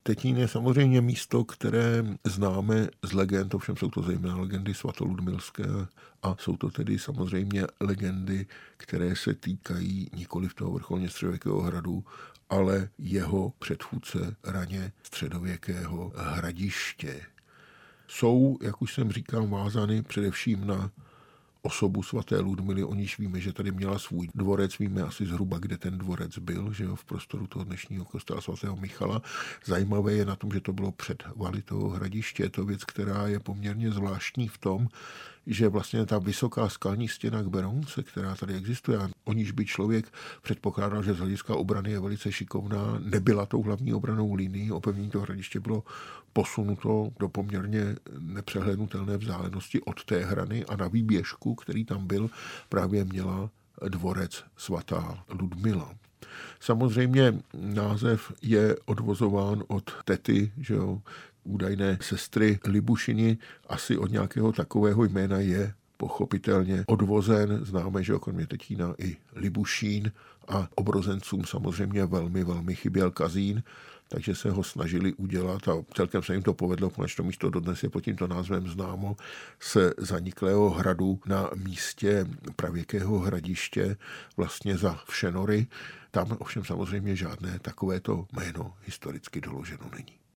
Tetín je samozřejmě místo, které známe z legend, ovšem jsou to zejména legendy svatoludmilské a jsou to tedy samozřejmě legendy, které se týkají nikoli v toho vrcholně středověkého hradu, ale jeho předchůdce raně středověkého hradiště. Jsou, jak už jsem říkal, vázány především na osobu svaté Ludmily, o níž víme, že tady měla svůj dvorec, víme asi zhruba, kde ten dvorec byl, že jo, v prostoru toho dnešního kostela svatého Michala. Zajímavé je na tom, že to bylo před valy toho hradiště. Je to věc, která je poměrně zvláštní v tom, že vlastně ta vysoká skalní stěna k Berounce, která tady existuje, o níž by člověk předpokládal, že z hlediska obrany je velice šikovná, nebyla tou hlavní obranou linií, opevnění toho hradiště bylo posunuto do poměrně nepřehlédnutelné vzdálenosti od té hrany a na výběžku, který tam byl, právě měla dvorec svatá Ludmila. Samozřejmě název je odvozován od tety, že jo, údajné sestry Libušiny, asi od nějakého takového jména je pochopitelně odvozen. Známe, že kromě Tetína i Libušín a obrozencům samozřejmě velmi, velmi chyběl Kazín, takže se ho snažili udělat a celkem se jim to povedlo, protože to místo dodnes je pod tímto názvem známo, z zaniklého hradu na místě pravěkého hradiště vlastně za Všenory. Tam ovšem samozřejmě žádné takovéto jméno historicky doloženo není.